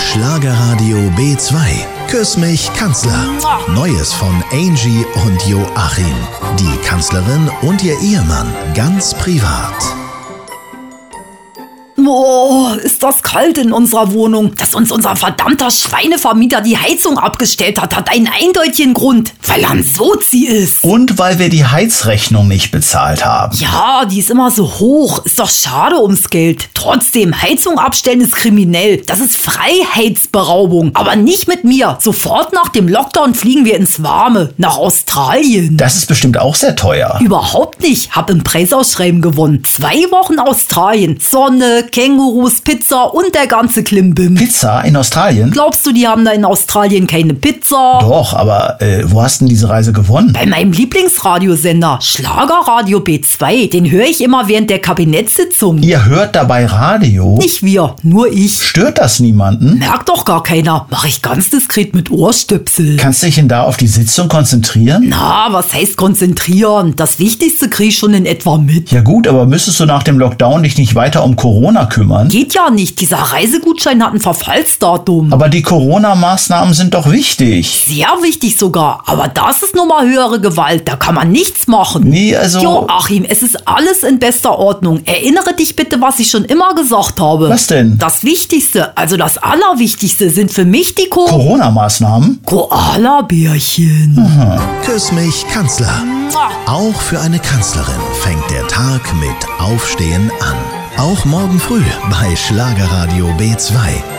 Schlagerradio B2. Küss mich, Kanzler. Neues von Angie und Joachim. Die Kanzlerin und ihr Ehemann ganz privat. Boah, ist das kalt in unserer Wohnung. Dass uns unser verdammter Schweinevermieter die Heizung abgestellt hat, hat einen eindeutigen Grund. Weil er ein Sozi ist. Und weil wir die Heizrechnung nicht bezahlt haben. Ja, die ist immer so hoch. Ist doch schade ums Geld. Trotzdem, Heizung abstellen ist kriminell. Das ist Freiheitsberaubung. Aber nicht mit mir. Sofort nach dem Lockdown fliegen wir ins Warme. Nach Australien. Das ist bestimmt auch sehr teuer. Überhaupt nicht. Hab im Preisausschreiben gewonnen. 2 Wochen Australien. Sonne, Kängurus, Pizza und der ganze Klimbim. Pizza in Australien? Glaubst du, die haben da in Australien keine Pizza? Doch, aber wo hast du denn diese Reise gewonnen? Bei meinem Lieblingsradiosender, Schlagerradio B2. Den höre ich immer während der Kabinettssitzung. Ihr hört dabei Radio? Nicht wir, nur ich. Stört das niemanden? Merkt doch gar keiner. Mach ich ganz diskret mit Ohrstöpsel. Kannst du dich denn da auf die Sitzung konzentrieren? Na, was heißt konzentrieren? Das Wichtigste krieg ich schon in etwa mit. Ja gut, aber müsstest du nach dem Lockdown dich nicht weiter um Corona kümmern? Geht ja nicht. Dieser Reisegutschein hat ein Verfallsdatum. Aber die Corona-Maßnahmen sind doch wichtig. Sehr wichtig sogar. Aber das ist nun mal höhere Gewalt. Da kann man nichts machen. Nee, also... Joachim, es ist alles in bester Ordnung. Erinnere dich bitte, was ich schon immer gesagt habe. Was denn? Das Wichtigste, also das Allerwichtigste sind für mich die Corona-Maßnahmen? Koala-Bärchen. Küss mich, Kanzler. Auch für eine Kanzlerin fängt der Tag mit Aufstehen an. Auch morgen früh bei Schlagerradio B2.